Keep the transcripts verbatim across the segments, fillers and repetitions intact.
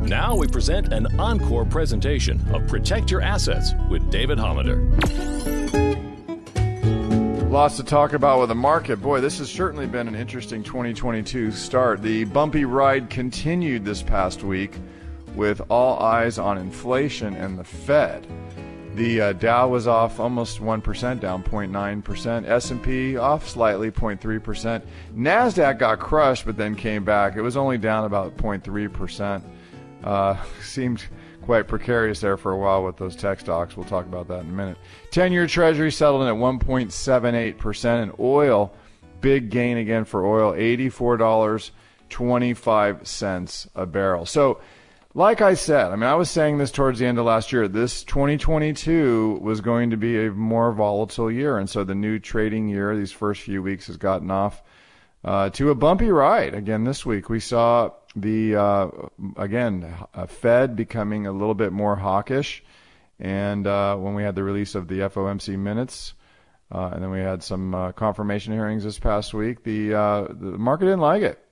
Now we present an encore presentation of Protect Your Assets with David Hollander. Lots to talk about with the market. Boy, this has certainly been an interesting twenty twenty-two start. The bumpy ride continued this past week with all eyes on inflation and the Fed. The uh, Dow was off almost one percent, down zero point nine percent. S and P off slightly, zero point three percent. NASDAQ got crushed but then came back. It was only down about zero point three percent. Uh, seemed quite precarious there for a while with those tech stocks. We'll talk about that in a minute. ten-year Treasury settled in at one point seven eight percent. And oil, big gain again for oil, eighty-four dollars and twenty-five cents a barrel. So, like I said, I mean, I was saying this towards the end of last year, this twenty twenty-two was going to be a more volatile year. And so the new trading year, these first few weeks, has gotten off uh, to a bumpy ride. Again, this week we saw the, uh, again, uh, Fed becoming a little bit more hawkish. And uh, when we had the release of the F O M C minutes, uh, and then we had some uh, confirmation hearings this past week, the, uh, the market didn't like it.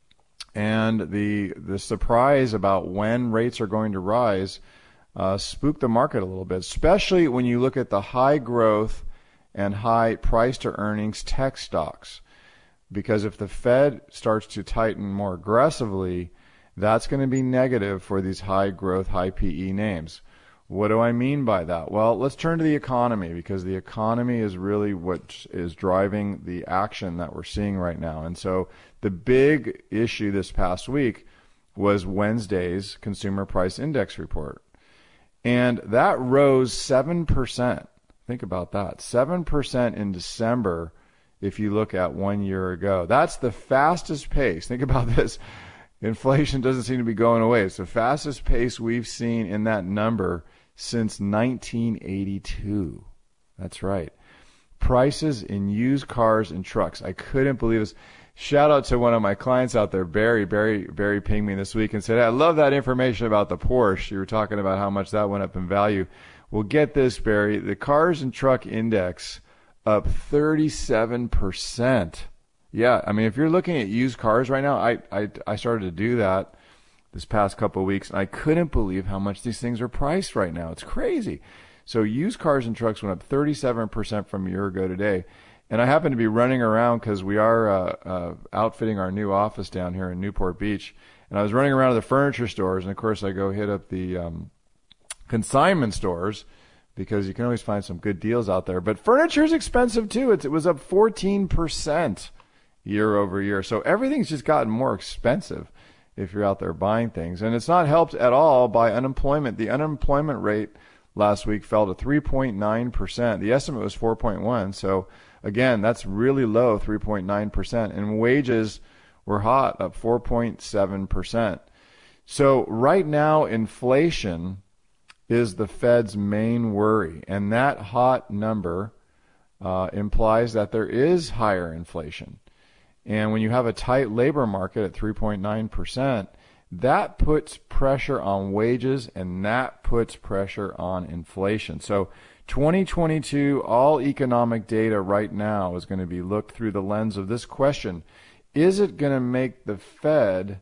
And the the surprise about when rates are going to rise uh, spooked the market a little bit, especially when you look at the high growth and high price to earnings tech stocks. Because if the Fed starts to tighten more aggressively, that's going to be negative for these high growth, high P E names. What do I mean by that? Well, let's turn to the economy, because the economy is really what is driving the action that we're seeing right now. And so the big issue this past week was Wednesday's Consumer Price Index report. And that rose seven percent. Think about that. seven percent in December if you look at one year ago. That's the fastest pace. Think about this. Inflation doesn't seem to be going away. It's the fastest pace we've seen in that number since nineteen eighty-two. That's right. Prices in used cars and trucks. I couldn't believe this. Shout out to one of my clients out there, Barry. Barry, Barry pinged me this week and said, hey, I love that information about the Porsche. You were talking about how much that went up in value. Well, get this, Barry. The cars and truck index up thirty-seven percent. Yeah, I mean, if you're looking at used cars right now, I, I, I started to do that this past couple of weeks, and I couldn't believe how much these things are priced right now. It's crazy. So used cars and trucks went up thirty-seven percent from a year ago today. And I happen to be running around because we are uh, uh, outfitting our new office down here in Newport Beach. And I was running around to the furniture stores, and of course I go hit up the um, consignment stores, because you can always find some good deals out there. But furniture is expensive too. It's, it was up fourteen percent year over year. So everything's just gotten more expensive if you're out there buying things. And it's not helped at all by unemployment. The unemployment rate last week fell to three point nine percent. The estimate was four point one. So again, that's really low, three point nine percent. And wages were hot, up four point seven percent. So right now, inflation is the Fed's main worry. And that hot number uh, implies that there is higher inflation. And when you have a tight labor market at three point nine percent, that puts pressure on wages, and that puts pressure on inflation. So twenty twenty-two, all economic data right now is going to be looked through the lens of this question. Is it going to make the Fed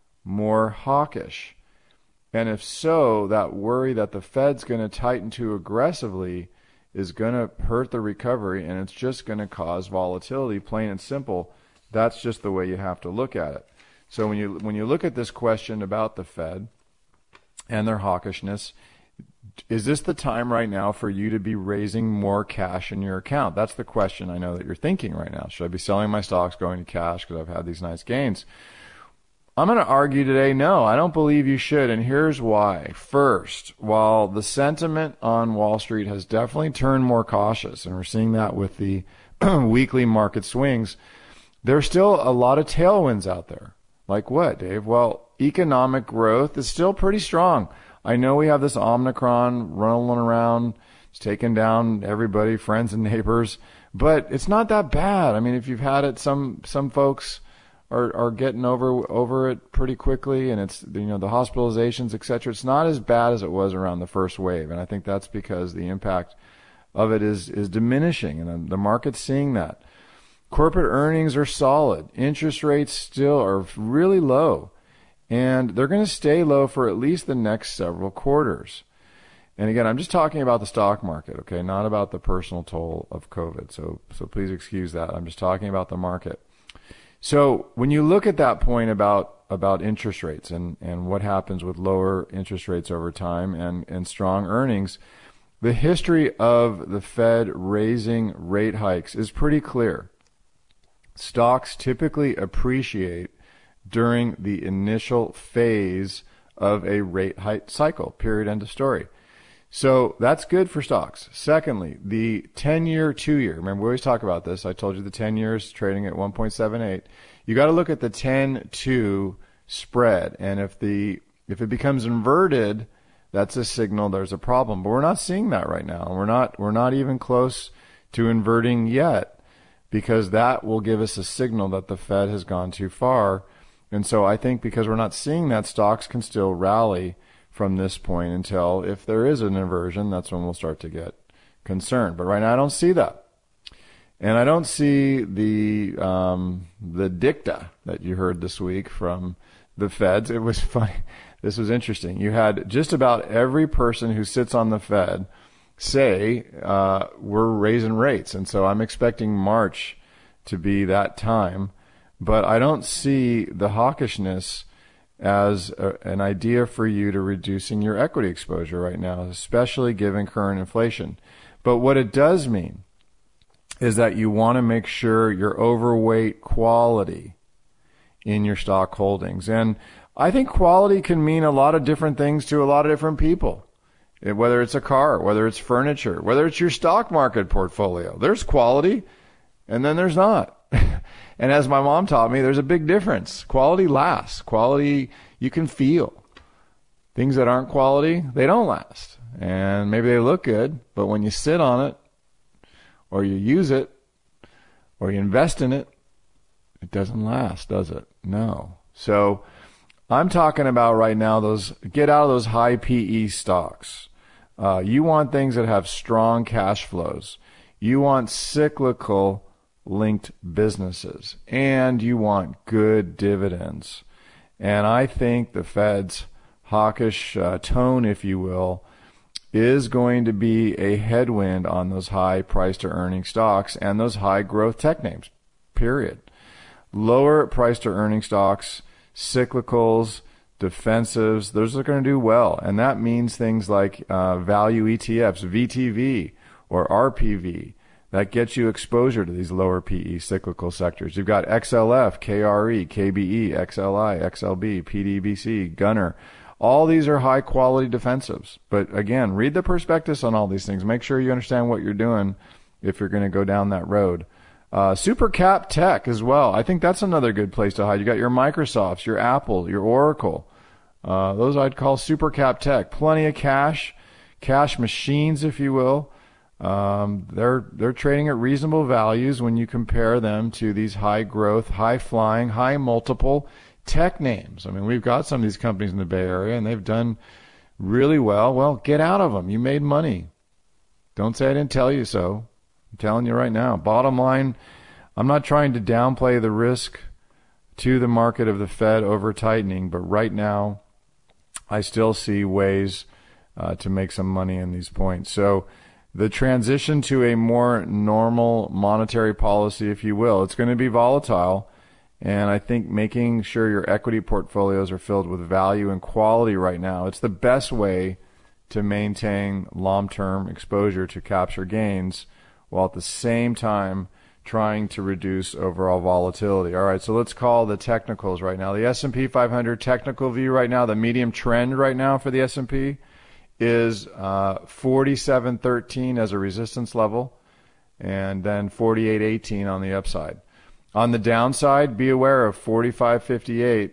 more hawkish? And if so, that worry that the Fed's going to tighten too aggressively is going to hurt the recovery, and it's just going to cause volatility, plain and simple. That's just the way you have to look at it. So when you when you look at this question about the Fed and their hawkishness, is this the time right now for you to be raising more cash in your account? That's the question I know that you're thinking right now. Should I be selling my stocks, going to cash because I've had these nice gains? I'm going to argue today, no, I don't believe you should, and here's why. First, while the sentiment on Wall Street has definitely turned more cautious, and we're seeing that with the weekly market swings, there's still a lot of tailwinds out there. Like what, Dave? Well, economic growth is still pretty strong. I know we have this Omicron rolling around, it's taking down everybody, friends and neighbors, but it's not that bad. I mean, if you've had it, some some folks are are getting over over it pretty quickly, and it's, you know, the hospitalizations, et cetera. It's not as bad as it was around the first wave, and I think that's because the impact of it is is diminishing, and the market's seeing that. Corporate earnings are solid. Interest rates still are really low. and they're going to stay low for at least the next several quarters. And again, I'm just talking about the stock market, okay, not about the personal toll of COVID. So, so please excuse that. I'm just talking about the market. So when you look at that point about about interest rates and, and what happens with lower interest rates over time and, and strong earnings, the history of the Fed raising rate hikes is pretty clear. Stocks typically appreciate during the initial phase of a rate hike cycle, period, end of story. So that's good for stocks. Secondly, the ten-year, two-year. Remember, we always talk about this. I told you the ten years trading at one point seven eight. You got to look at the ten two spread. And if the if it becomes inverted, that's a signal there's a problem. But we're not seeing that right now. We're not we're not even close to inverting yet, because that will give us a signal that the Fed has gone too far. And so I think because we're not seeing that, stocks can still rally from this point until, if there is an inversion, that's when we'll start to get concerned. But right now I don't see that. And I don't see the um, the dicta that you heard this week from the Feds. It was funny. This was interesting. You had just about every person who sits on the Fed say uh, we're raising rates. And so I'm expecting March to be that time. But I don't see the hawkishness as a, an idea for you to reducing your equity exposure right now, especially given current inflation. But what it does mean is that you want to make sure you're overweight quality in your stock holdings. And I think quality can mean a lot of different things to a lot of different people. Whether it's a car, whether it's furniture, whether it's your stock market portfolio. There's quality, and then there's not. And as my mom taught me, there's a big difference. Quality lasts. Quality you can feel. Things that aren't quality, they don't last. And maybe they look good, but when you sit on it, or you use it, or you invest in it, it doesn't last, does it? No. So I'm talking about right now, those get out of those high P E stocks. Uh, you want things that have strong cash flows. You want cyclical linked businesses, and you want good dividends. And I think the Fed's hawkish uh, tone, if you will, is going to be a headwind on those high price to earning stocks and those high growth tech names, period. Lower price to earning stocks, cyclicals, defensives, those are going to do well. And that means things like uh, value E T Fs, V T V or R P V. That gets you exposure to these lower P E cyclical sectors. You've got X L F, K R E, K B E, X L I, X L B, P D B C, Gunner. All these are high quality defensives. But again, read the prospectus on all these things. Make sure you understand what you're doing if you're going to go down that road. Uh, super cap tech as well. I think that's another good place to hide. You got your Microsofts, your Apple, your Oracle. Uh, those I'd call super cap tech. Plenty of cash, cash machines, if you will. Um, they're they're trading at reasonable values when you compare them to these high growth, high flying, high multiple tech names. I mean, we've got some of these companies in the Bay Area, and they've done really well. Well, get out of them. You made money. Don't say I didn't tell you so. I'm telling you right now. Bottom line, I'm not trying to downplay the risk to the market of the Fed over tightening, but right now, I still see ways uh, to make some money in these points. So the transition to a more normal monetary policy, if you will, it's going to be volatile. And I think making sure your equity portfolios are filled with value and quality right now, it's the best way to maintain long-term exposure to capture gains while at the same time trying to reduce overall volatility. All right, so let's call the technicals right now. The S and P five hundred technical view right now, the medium trend right now for the S and P is uh, forty-seven thirteen as a resistance level, and then forty-eight eighteen on the upside. On the downside, be aware of forty-five fifty-eight,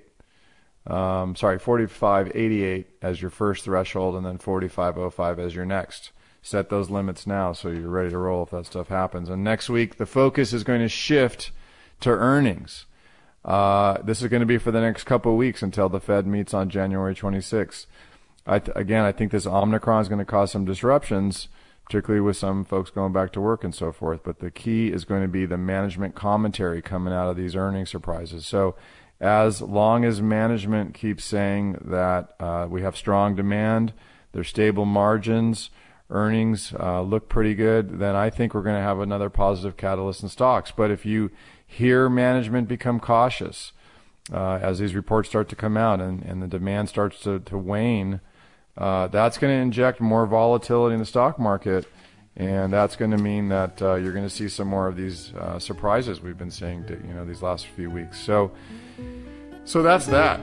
um, sorry, forty-five eighty-eight as your first threshold, and then forty-five oh five as your next. Set those limits now so you're ready to roll if that stuff happens. And next week, the focus is going to shift to earnings. Uh, this is going to be for the next couple of weeks until the Fed meets on January twenty-sixth. I th- again, I think this Omicron is going to cause some disruptions, particularly with some folks going back to work and so forth. But the key is going to be the management commentary coming out of these earnings surprises. So as long as management keeps saying that uh, we have strong demand, there's stable margins, earnings uh, look pretty good, then I think we're going to have another positive catalyst in stocks. But if you hear management become cautious uh, as these reports start to come out and, and the demand starts to, to wane, uh, that's going to inject more volatility in the stock market. And that's going to mean that uh, you're going to see some more of these uh, surprises we've been seeing, to, you know, these last few weeks. So, so that's that.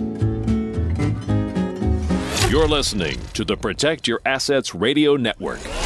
You're listening to the Protect Your Assets Radio Network.